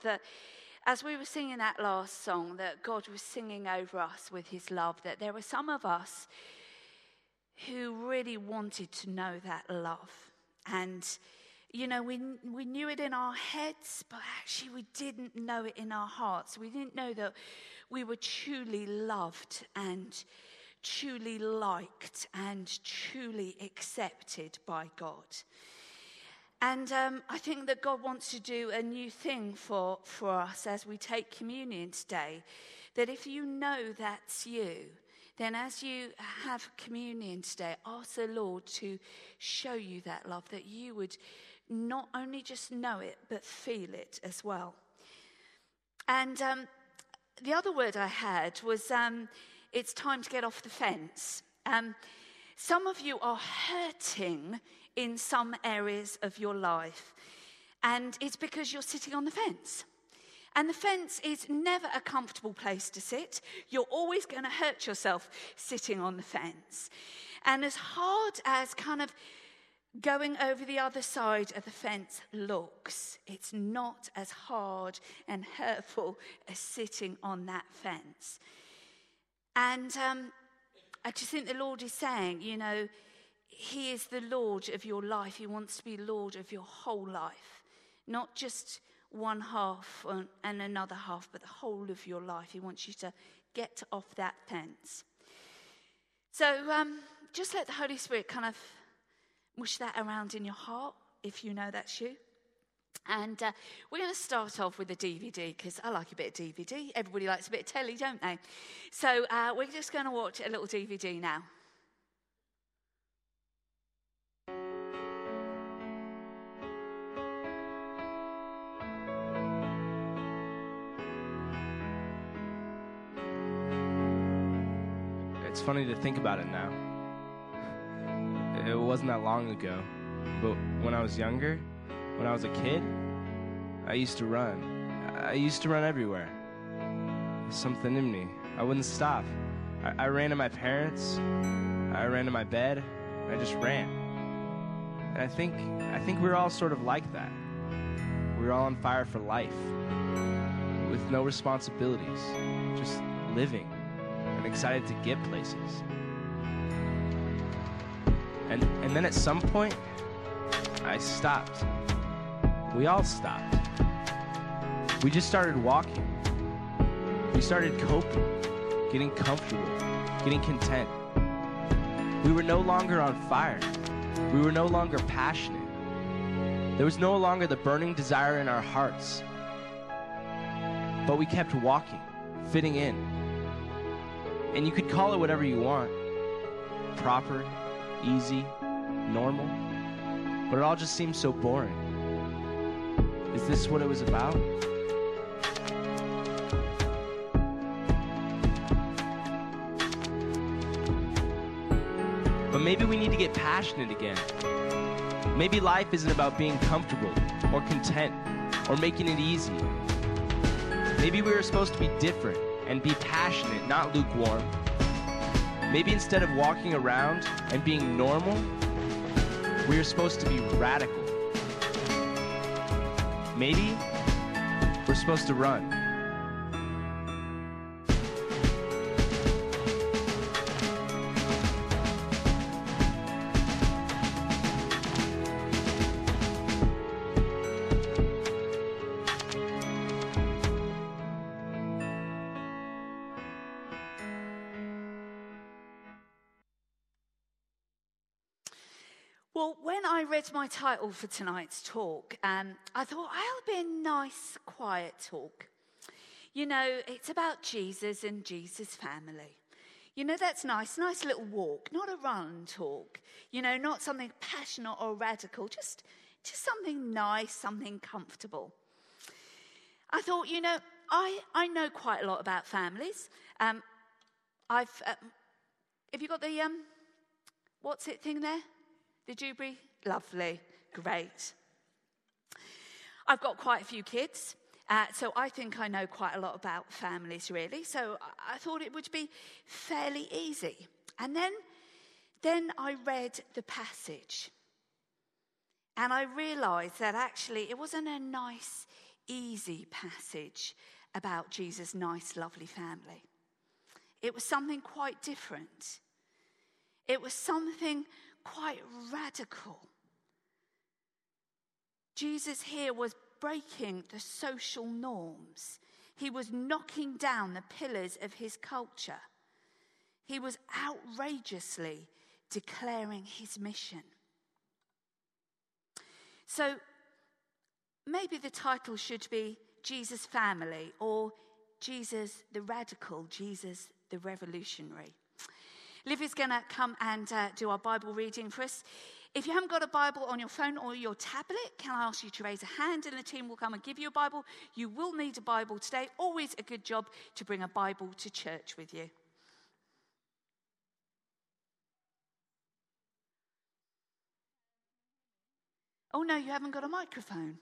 felt that as we were singing that last song, that God was singing over us with his love, that there were some of us who really wanted to know that love. And, you know, we knew it in our heads, but actually we didn't know it in our hearts. We didn't know that we were truly loved and truly liked and truly accepted by God. And I think that God wants to do a new thing for us as we take communion today. That if you know that's you, then as you have communion today, ask the Lord to show you that love, that you would not only just know it, but feel it as well. And the other word I had was, it's time to get off the fence. Some of you are hurting in some areas of your life, and it's because you're sitting on the fence. And the fence is never a comfortable place to sit. You're always going to hurt yourself sitting on the fence. And as hard as kind of going over the other side of the fence looks, it's not as hard and hurtful as sitting on that fence. And I just think the Lord is saying, you know, he is the Lord of your life. He wants to be Lord of your whole life, not just one half and another half, but the whole of your life. He wants you to get off that fence. So just let the Holy Spirit kind of mush that around in your heart, if you know that's you. And we're going to start off with a DVD, because I like a bit of DVD. Everybody likes a bit of telly, don't they? So we're just going to watch a little DVD now. It's funny to think about it now. It wasn't that long ago, but when I was younger, when I was a kid, I used to run. I used to run everywhere. There's something in me. I wouldn't stop. I ran to my parents. I ran to my bed. I just ran. And I think we were all sort of like that. We were all on fire for life, with no responsibilities, just living and excited to get places. And then at some point, I stopped. We all stopped. We just started walking. We started coping, getting comfortable, getting content. We were no longer on fire. We were no longer passionate. There was no longer the burning desire in our hearts. But we kept walking, fitting in. And you could call it whatever you want. Proper, easy, normal. But it all just seems so boring. Is this what it was about? But maybe we need to get passionate again. Maybe life isn't about being comfortable or content or making it easy. Maybe we were supposed to be different and be passionate, not lukewarm. Maybe instead of walking around and being normal, we are supposed to be radical. Maybe we're supposed to run. Well, when I read my title for tonight's talk, I thought, I'll be a nice, quiet talk. You know, it's about Jesus and Jesus' family. You know, that's nice little walk, not a run talk. You know, not something passionate or radical, just something nice, something comfortable. I thought, you know, I know quite a lot about families. Have you got the, what's it thing there? The Dewberry? Lovely. Great. I've got quite a few kids, so I think I know quite a lot about families, really. So I thought it would be fairly easy. And then I read the passage. And I realised that actually it wasn't a nice, easy passage about Jesus' nice, lovely family. It was something quite different. It was something quite radical. Jesus here was breaking the social norms. He was knocking down the pillars of his culture. He was outrageously declaring his mission. So maybe the title should be Jesus Family, or Jesus the Radical, Jesus the Revolutionary. Liv is going to come and do our Bible reading for us. If you haven't got a Bible on your phone or your tablet, can I ask you to raise a hand and the team will come and give you a Bible? You will need a Bible today. Always a good job to bring a Bible to church with you. Oh no, you haven't got a microphone.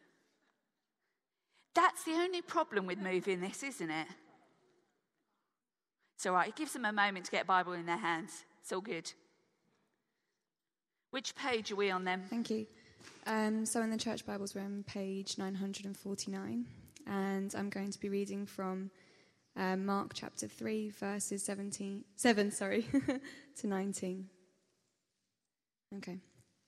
That's the only problem with moving this, isn't it? It's all right. It gives them a moment to get a Bible in their hands. It's all good. Which page are we on then? Thank you. So in the church Bibles, we're on page 949. And I'm going to be reading from Mark chapter 3, verses 7 to 19. Okay.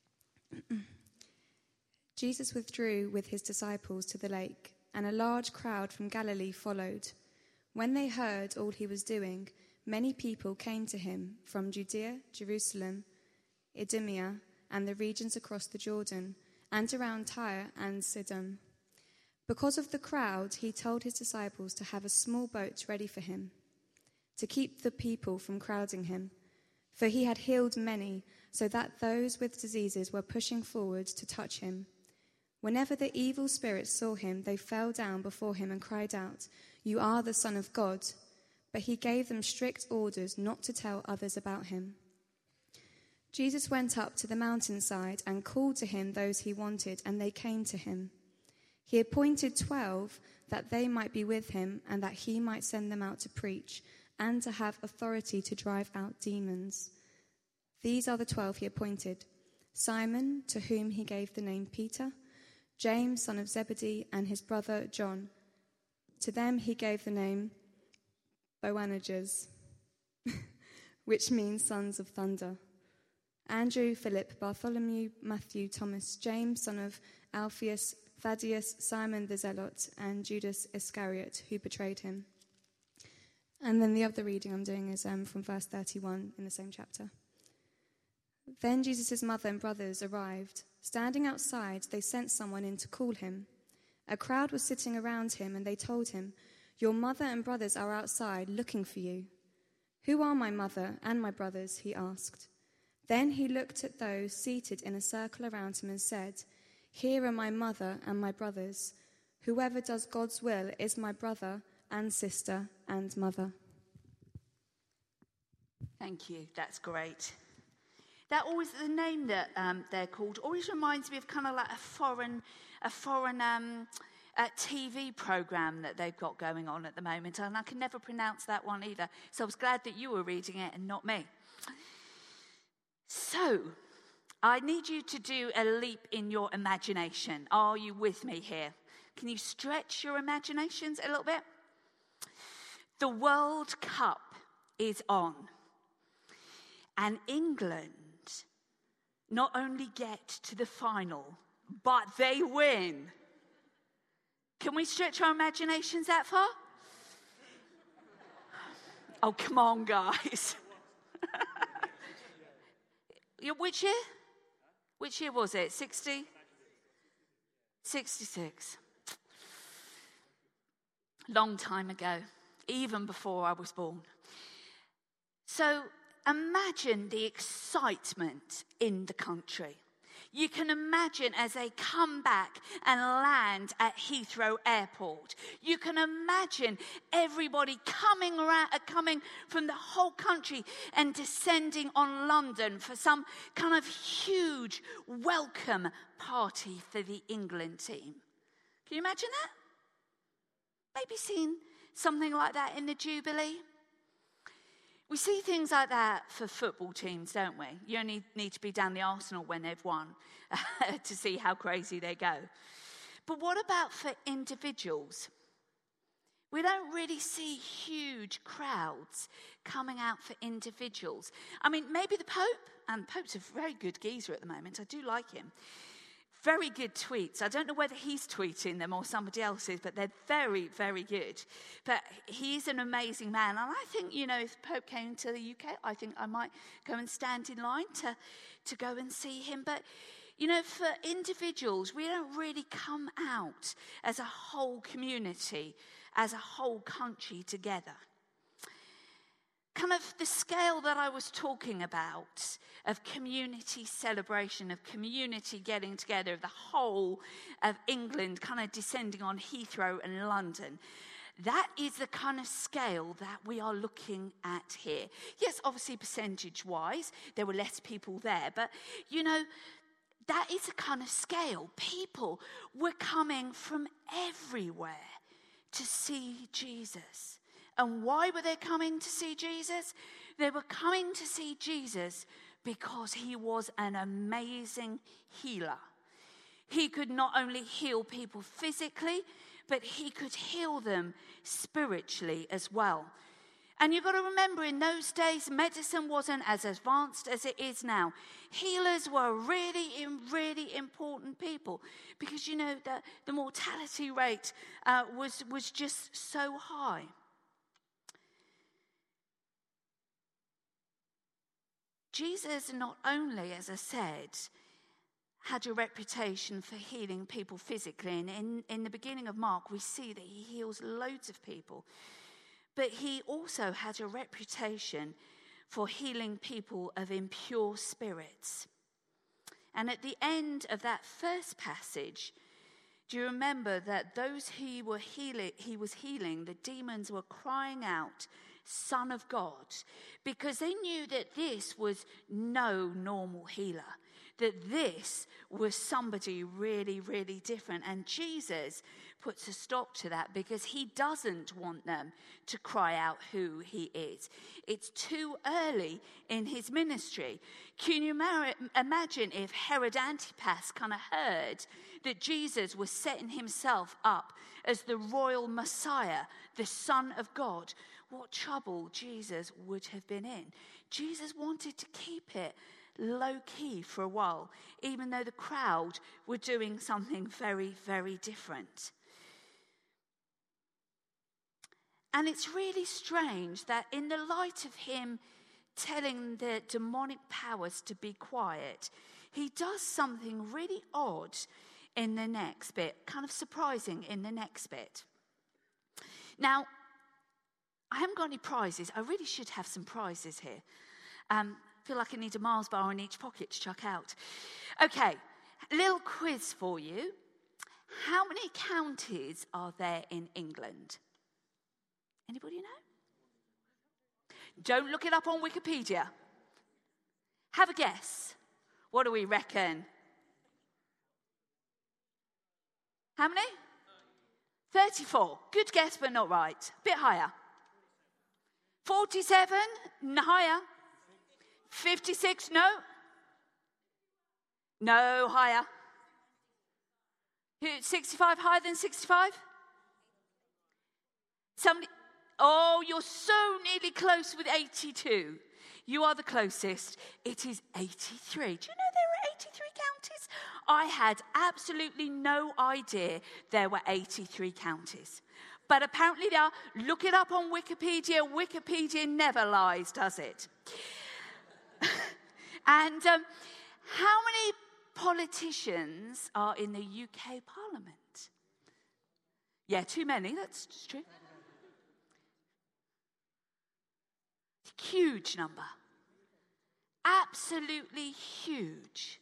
Jesus withdrew with his disciples to the lake, and a large crowd from Galilee followed. When they heard all he was doing, many people came to him from Judea, Jerusalem, Idumea, and the regions across the Jordan, and around Tyre and Sidon. Because of the crowd, he told his disciples to have a small boat ready for him, to keep the people from crowding him. For he had healed many, so that those with diseases were pushing forward to touch him. Whenever the evil spirits saw him, they fell down before him and cried out, "You are the Son of God." But he gave them strict orders not to tell others about him. Jesus went up to the mountainside and called to him those he wanted, and they came to him. He appointed 12 that they might be with him and that he might send them out to preach and to have authority to drive out demons. These are the 12 he appointed: Simon, to whom he gave the name Peter, James, son of Zebedee, and his brother John. To them he gave the name Boanerges, which means sons of thunder. Andrew, Philip, Bartholomew, Matthew, Thomas, James, son of Alphaeus, Thaddeus, Simon the Zealot, and Judas Iscariot, who betrayed him. And then the other reading I'm doing is from verse 31 in the same chapter. Then Jesus' mother and brothers arrived. Standing outside, they sent someone in to call him. A crowd was sitting around him, and they told him, "Your mother and brothers are outside looking for you." "Who are my mother and my brothers?" he asked. Then he looked at those seated in a circle around him and said, "Here are my mother and my brothers. Whoever does God's will is my brother and sister and mother." Thank you. That's great. That always, the name that they're called always reminds me of kind of like a foreign TV program that they've got going on at the moment, and I can never pronounce that one either. So I was glad that you were reading it and not me. So, I need you to do a leap in your imagination. Are you with me here? Can you stretch your imaginations a little bit? The World Cup is on, and England not only get to the final, but they win. Can we stretch our imaginations that far? Oh, come on, guys. Which year? Which year was it? 60? 66. Long time ago, even before I was born. So imagine the excitement in the country. You can imagine as they come back and land at Heathrow Airport. You can imagine everybody coming from the whole country and descending on London for some kind of huge welcome party for the England team. Can you imagine that? Maybe seen something like that in the Jubilee. We see things like that for football teams, don't we? You only need to be down the Arsenal when they've won to see how crazy they go. But what about for individuals? We don't really see huge crowds coming out for individuals. I mean, maybe the Pope, and the Pope's a very good geezer at the moment. I do like him. Very good tweets. I don't know whether he's tweeting them or somebody else is, but they're very, very good. But he's an amazing man. And I think, if the Pope came to the UK, I think I might go and stand in line to go and see him. But, for individuals, we don't really come out as a whole community, as a whole country together. Kind of the scale that I was talking about of community celebration, of community getting together, of the whole of England kind of descending on Heathrow and London. That is the kind of scale that we are looking at here. Yes, obviously percentage-wise, there were less people there, but, that is a kind of scale. People were coming from everywhere to see Jesus. And why were they coming to see Jesus? They were coming to see Jesus because he was an amazing healer. He could not only heal people physically, but he could heal them spiritually as well. And you've got to remember, in those days, medicine wasn't as advanced as it is now. Healers were really important people because, the mortality rate was just so high. Jesus not only, as I said, had a reputation for healing people physically, and in the beginning of Mark, we see that he heals loads of people. But he also had a reputation for healing people of impure spirits. And at the end of that first passage, do you remember that those he was healing, the demons were crying out, Son of God, because they knew that this was no normal healer, that this was somebody really different. And Jesus puts a stop to that because he doesn't want them to cry out who he is. It's too early in his ministry. Can you imagine if Herod Antipas kind of heard that Jesus was setting himself up as the royal Messiah, the Son of God? What trouble Jesus would have been in. Jesus wanted to keep it low-key for a while, even though the crowd were doing something very different. And it's really strange that in the light of him telling the demonic powers to be quiet, he does something really odd in the next bit, kind of surprising in the next bit. Now, I haven't got any prizes. I really should have some prizes here. I feel like I need a Mars bar in each pocket to chuck out. Okay, a little quiz for you. How many counties are there in England? Anybody know? Don't look it up on Wikipedia. Have a guess. What do we reckon? How many? 34. Good guess, but not right. Bit higher. 47? Higher. 56? No, higher. 65? Higher than 65? Somebody? Oh, you're so nearly close with 82. You are the closest. It is 83. Do you know there are 83 counties? I had absolutely no idea there were 83 counties. But apparently there are. Look it up on Wikipedia. Wikipedia never lies, does it? And how many politicians are in the UK Parliament? Yeah, too many. That's true. Huge number. Absolutely huge.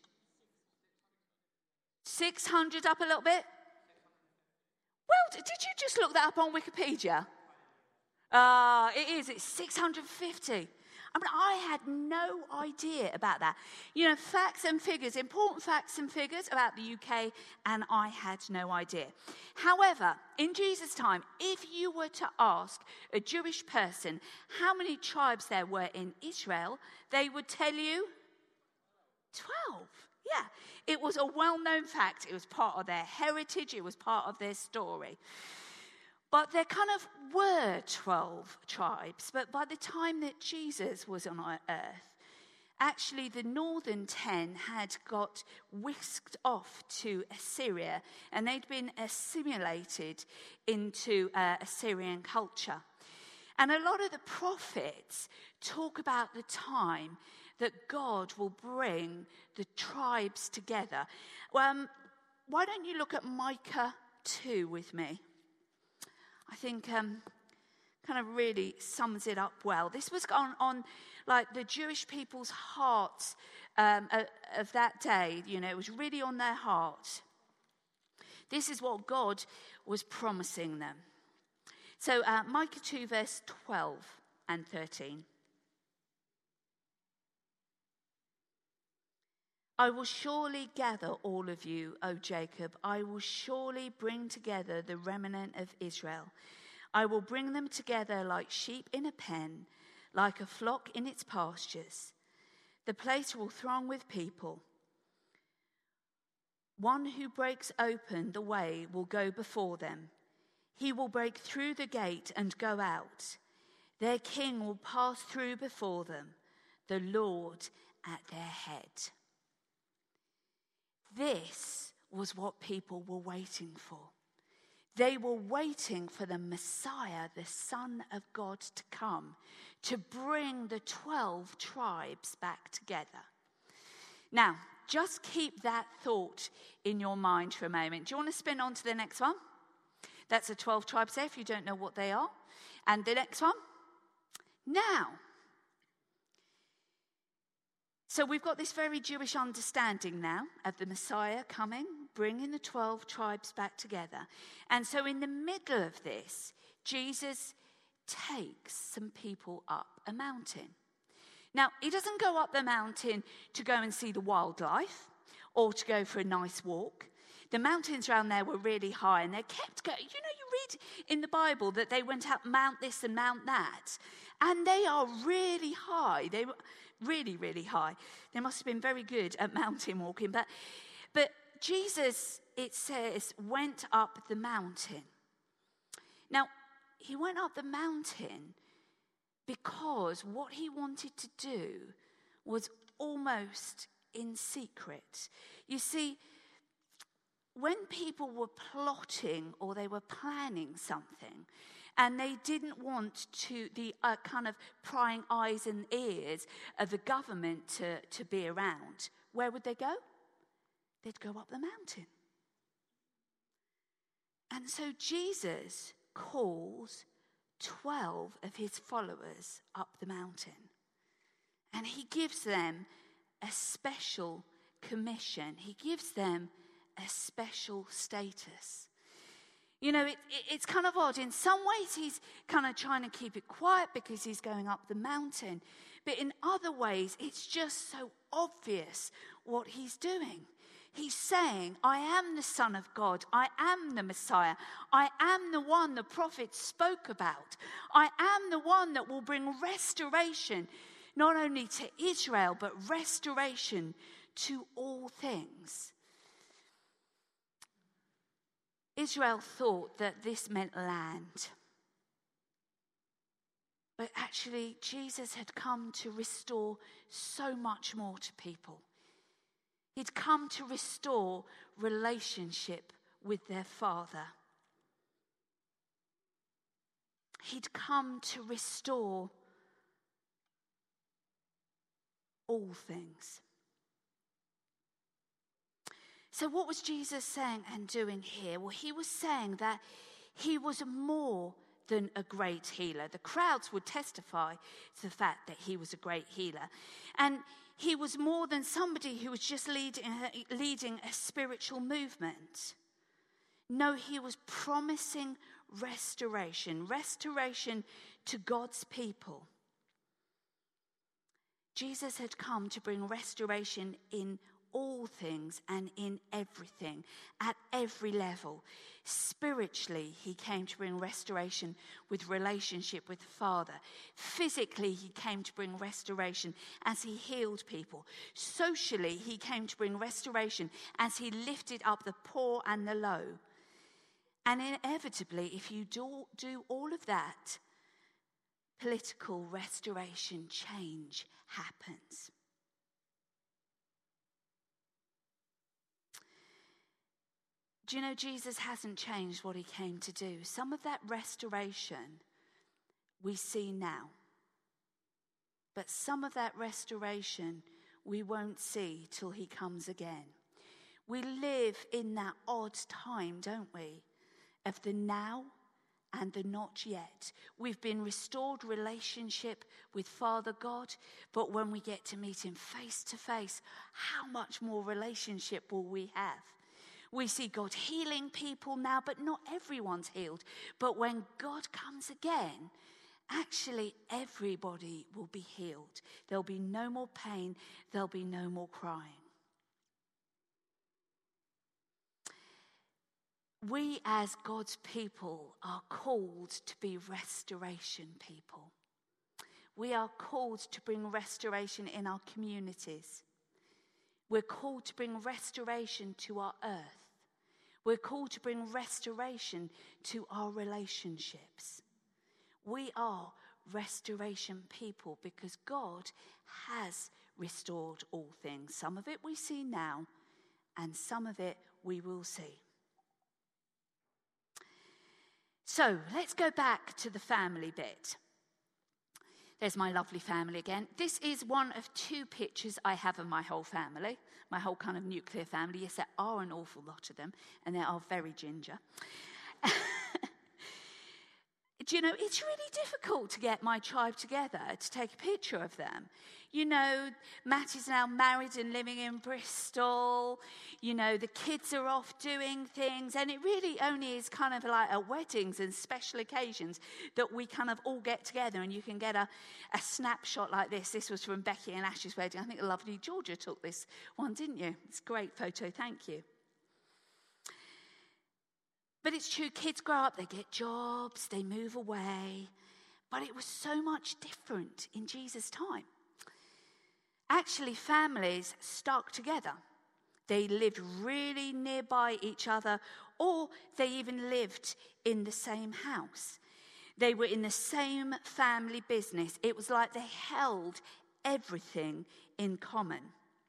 600 up a little bit? Well, did you just look that up on Wikipedia? It is. It's 650. I mean, I had no idea about that. You know, facts and figures, important facts and figures about the UK, and I had no idea. However, in Jesus' time, if you were to ask a Jewish person how many tribes there were in Israel, they would tell you 12. Yeah, it was a well-known fact. It was part of their heritage. It was part of their story. But there kind of were 12 tribes. But by the time that Jesus was on earth, actually the northern 10 had got whisked off to Assyria, and they'd been assimilated into Assyrian culture. And a lot of the prophets talk about the time that God will bring the tribes together. Why don't you look at Micah 2 with me? I think kind of really sums it up well. This was on like the Jewish people's hearts of that day. You know, it was really on their hearts. This is what God was promising them. So Micah 2 verse 12 and 13. I will surely gather all of you, O Jacob. I will surely bring together the remnant of Israel. I will bring them together like sheep in a pen, like a flock in its pastures. The place will throng with people. One who breaks open the way will go before them. He will break through the gate and go out. Their king will pass through before them, the Lord at their head. This was what people were waiting for. They were waiting for the Messiah, the Son of God, to come, to bring the 12 tribes back together. Now, just keep that thought in your mind for a moment. Do you want to spin on to the next one? That's the 12 tribes there, if you don't know what they are. And the next one. Now, so we've got this very Jewish understanding now of the Messiah coming, bringing the 12 tribes back together. And so in the middle of this, Jesus takes some people up a mountain. Now, he doesn't go up the mountain to go and see the wildlife or to go for a nice walk. The mountains around there were really high, and they kept going. You know, you read in the Bible that they went up Mount this and Mount that, and they are really high. They were really, really high. They must have been very good at mountain walking. But Jesus, it says, went up the mountain. Now, he went up the mountain because what he wanted to do was almost in secret. You see, when people were plotting or they were planning something, and they didn't want to the kind of prying eyes and ears of the government to be around, where would they go? They'd go up the mountain. And so Jesus calls 12 of his followers up the mountain. And he gives them a special commission. He gives them a special status. You know, it's kind of odd. In some ways, he's kind of trying to keep it quiet because he's going up the mountain. But in other ways, it's just so obvious what he's doing. He's saying, I am the Son of God. I am the Messiah. I am the one the prophets spoke about. I am the one that will bring restoration, not only to Israel, but restoration to all things. Israel thought that this meant land. But actually, Jesus had come to restore so much more to people. He'd come to restore relationship with their Father. He'd come to restore all things. So what was Jesus saying and doing here? Well, he was saying that he was more than a great healer. The crowds would testify to the fact that he was a great healer. And he was more than somebody who was just leading a spiritual movement. No, he was promising restoration to God's people. Jesus had come to bring restoration in all things and in everything, at every level. Spiritually, he came to bring restoration with relationship with the Father. Physically, he came to bring restoration as he healed people. Socially, he came to bring restoration as he lifted up the poor and the low. And inevitably, if you do all of that, political restoration, change happens. Do you know Jesus hasn't changed what he came to do? Some of that restoration we see now. But some of that restoration we won't see till he comes again. We live in that odd time, don't we? Of the now and the not yet. We've been restored relationship with Father God, but when we get to meet him face to face, how much more relationship will we have? We see God healing people now, but not everyone's healed. But when God comes again, actually everybody will be healed. There'll be no more pain. There'll be no more crying. We as God's people are called to be restoration people. We are called to bring restoration in our communities. We're called to bring restoration to our earth. We're called to bring restoration to our relationships. We are restoration people because God has restored all things. Some of it we see now, and some of it we will see. So let's go back to the family bit. There's my lovely family again. This is one of two pictures I have of my whole family, my whole kind of nuclear family. Yes, there are an awful lot of them, and they are very ginger. Do you know, it's really difficult to get my tribe together to take a picture of them. You know, Matt is now married and living in Bristol. You know, the kids are off doing things. And it really only is kind of like at weddings and special occasions that we kind of all get together and you can get a snapshot like this. This was from Becky and Ash's wedding. I think the lovely Georgia took this one, didn't you? It's a great photo. Thank you. But it's true, kids grow up, they get jobs, they move away. But it was so much different in Jesus' time. Actually, families stuck together. They lived really nearby each other, or they even lived in the same house. They were in the same family business. It was like they held everything in common.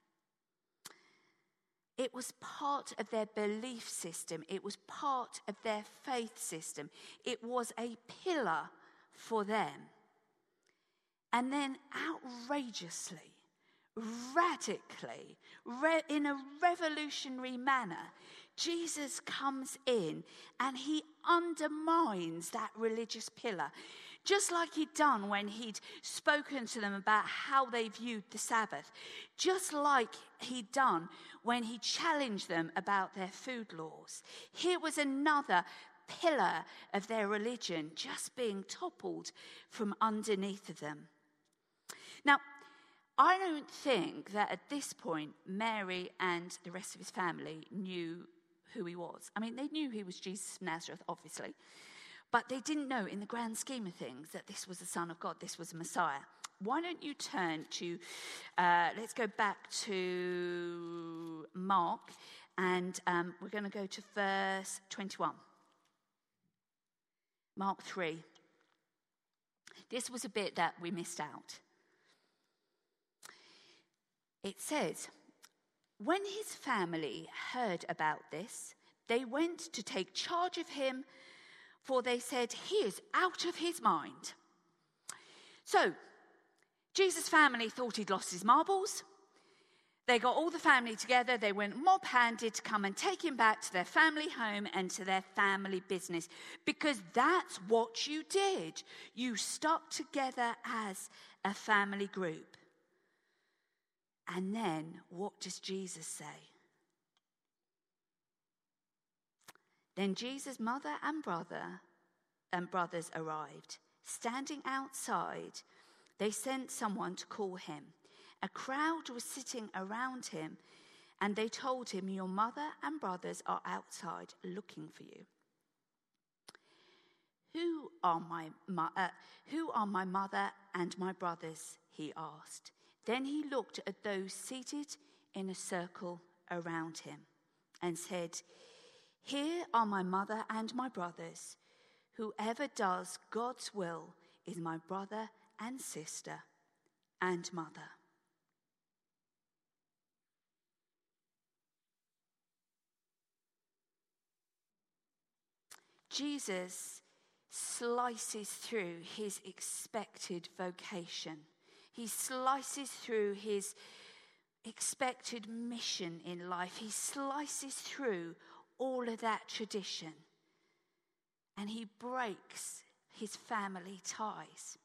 It was part of their belief system. It was part of their faith system. It was a pillar for them. And then outrageously, radically, in a revolutionary manner, Jesus comes in and he undermines that religious pillar. Just like he'd done when he'd spoken to them about how they viewed the Sabbath. Just like he'd done when he challenged them about their food laws. Here was another pillar of their religion just being toppled from underneath of them. Now, I don't think that at this point Mary and the rest of his family knew who he was. I mean, they knew he was Jesus of Nazareth, obviously. But they didn't know in the grand scheme of things that this was the Son of God, this was the Messiah. Why don't you turn to, let's go back to Mark, and we're going to go to verse 21. Mark 3. This was a bit that we missed out. It says, when his family heard about this, they went to take charge of him, for they said, he is out of his mind. So, Jesus' family thought he'd lost his marbles. They got all the family together. They went mob-handed to come and take him back to their family home and to their family business. Because that's what you did. You stuck together as a family group. And then, what does Jesus say? Then Jesus' mother and brothers arrived. Standing outside, they sent someone to call him. A crowd was sitting around him, And they told him, "Your mother and brothers are outside looking for you." Who are my mother and my brothers?" he asked. Then he looked at those seated in a circle around him and said, "Here are my mother and my brothers. Whoever does God's will is my brother and sister and mother." Jesus slices through his expected vocation. He slices through his expected mission in life. He slices through all of that tradition. And he breaks his family ties.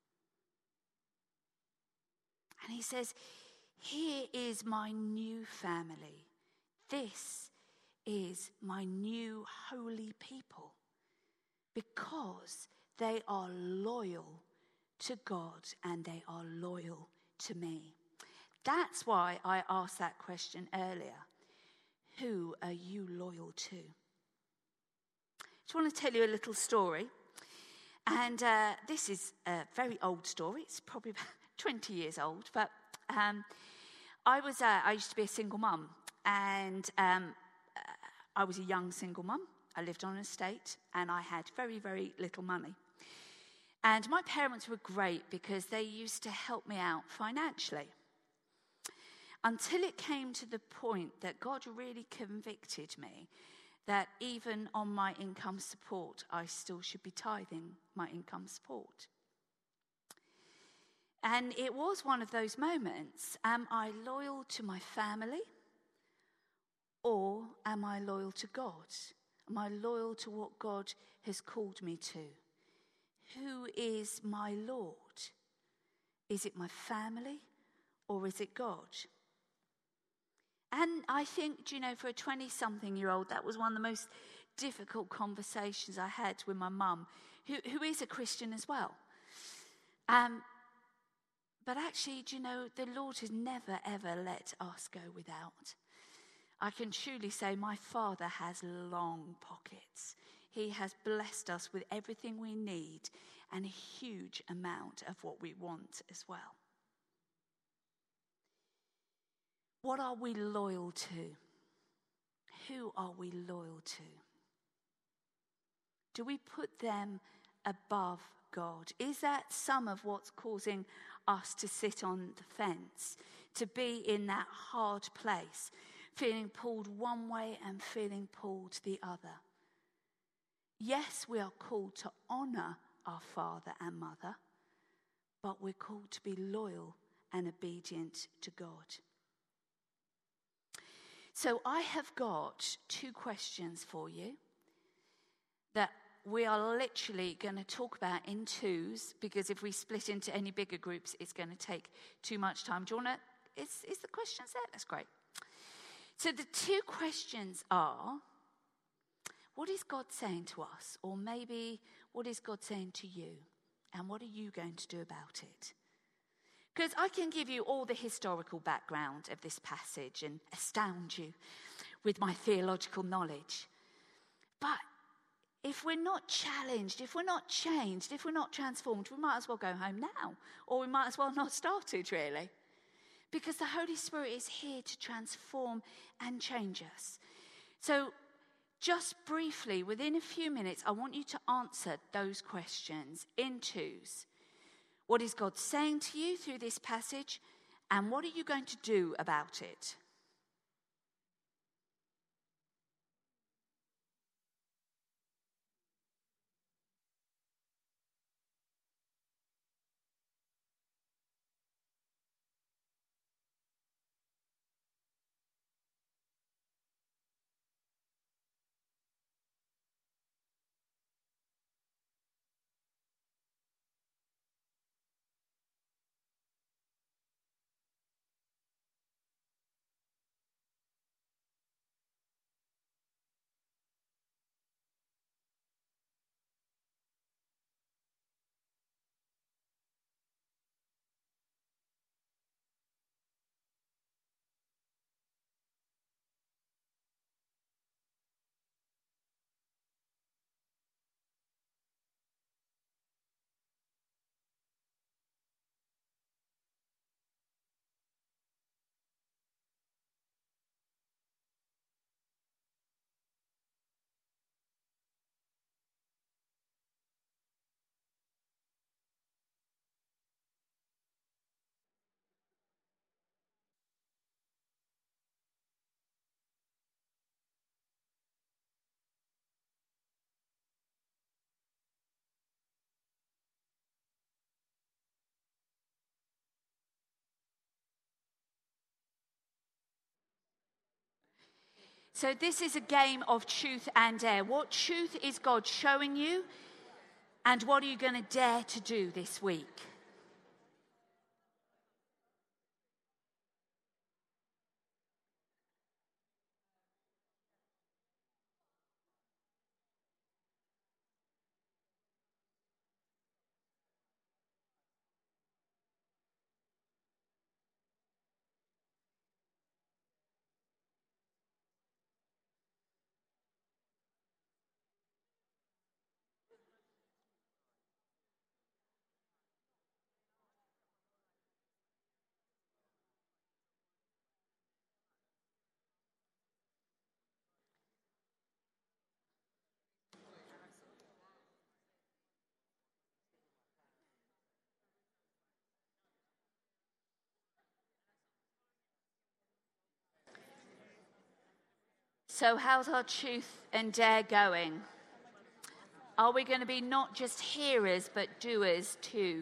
And he says, "Here is my new family. This is my new holy people, because they are loyal to God and they are loyal to me." That's why I asked that question earlier. Who are you loyal to? I just want to tell you a little story. And this is a very old story. It's probably about 20 years old. But I used to be a single mum. And I was a young single mum. I lived on an estate. And I had very, very little money. And my parents were great because they used to help me out financially. Until it came to the point that God really convicted me that even on my income support, I still should be tithing my income support. And it was one of those moments. Am I loyal to my family? Or am I loyal to God? Am I loyal to what God has called me to? Who is my Lord? Is it my family or is it God? And I think, for a 20-something-year-old, that was one of the most difficult conversations I had with my mum, who is a Christian as well. But actually, the Lord has never, ever let us go without. I can truly say my Father has long pockets. He has blessed us with everything we need and a huge amount of what we want as well. What are we loyal to? Who are we loyal to? Do we put them above God? Is that some of what's causing us to sit on the fence, to be in that hard place, feeling pulled one way and feeling pulled the other? Yes, we are called to honour our father and mother, but we're called to be loyal and obedient to God. So I have got 2 questions for you that we are literally going to talk about in twos, because if we split into any bigger groups, it's going to take too much time. Do you want to, is the questions there? That's great. So the 2 questions are, what is God saying to us? Or maybe, what is God saying to you? And what are you going to do about it? Because I can give you all the historical background of this passage and astound you with my theological knowledge. But if we're not challenged, if we're not changed, if we're not transformed, we might as well go home now. Or we might as well not start it, really. Because the Holy Spirit is here to transform and change us. So just briefly, within a few minutes, I want you to answer those questions in twos. What is God saying to you through this passage? And what are you going to do about it? So this is a game of truth and dare. What truth is God showing you? And what are you going to dare to do this week? So how's our truth and dare going? Are we going to be not just hearers, but doers too?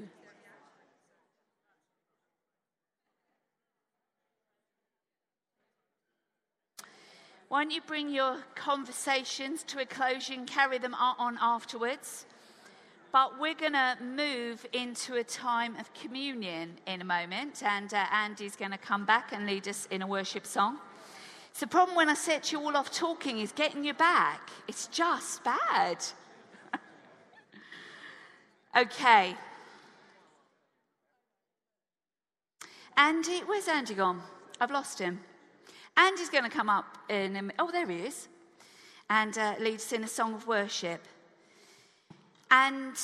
Why don't you bring your conversations to a close? You can carry them on afterwards. But we're going to move into a time of communion in a moment. And Andy's going to come back and lead us in a worship song. So the problem when I set you all off talking is getting you back. It's just bad. Okay. Andy, where's Andy gone? I've lost him. Andy's going to come up in oh, there he is. And lead us in a song of worship. And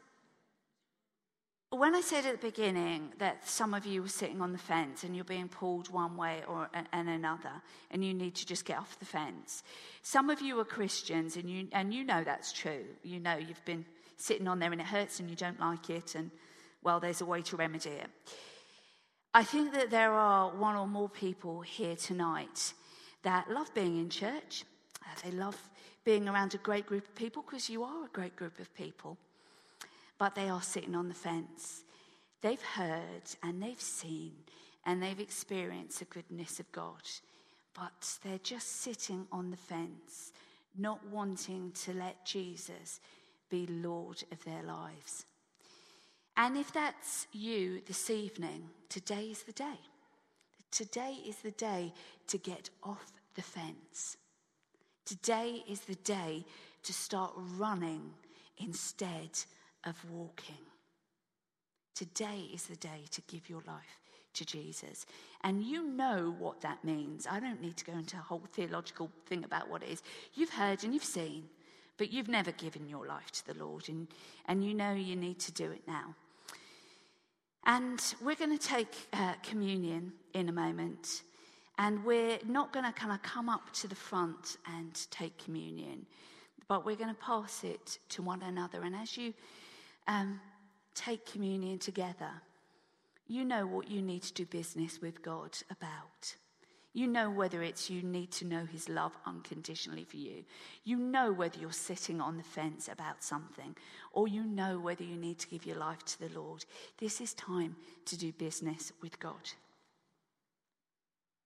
when I said at the beginning that some of you were sitting on the fence and you're being pulled one way and another, and you need to just get off the fence. Some of you are Christians, and you know that's true. You know you've been sitting on there and it hurts and you don't like it, and, well, there's a way to remedy it. I think that there are one or more people here tonight that love being in church. They love being around a great group of people, because you are a great group of people. But they are sitting on the fence. They've heard and they've seen and they've experienced the goodness of God. But they're just sitting on the fence, not wanting to let Jesus be Lord of their lives. And if that's you this evening, today is the day. Today is the day to get off the fence. Today is the day to start running instead of walking. Today is the day to give your life to Jesus. And you know what that means. I don't need to go into a whole theological thing about what it is. You've heard and you've seen, but you've never given your life to the Lord, and you know you need to do it now. And we're going to take communion in a moment, and we're not going to kind of come up to the front and take communion, but we're going to pass it to one another. And as you take communion together, you know what you need to do business with God about. You know whether it's you need to know his love unconditionally for you. You know whether you're sitting on the fence about something, or you know whether you need to give your life to the Lord. This is time to do business with God.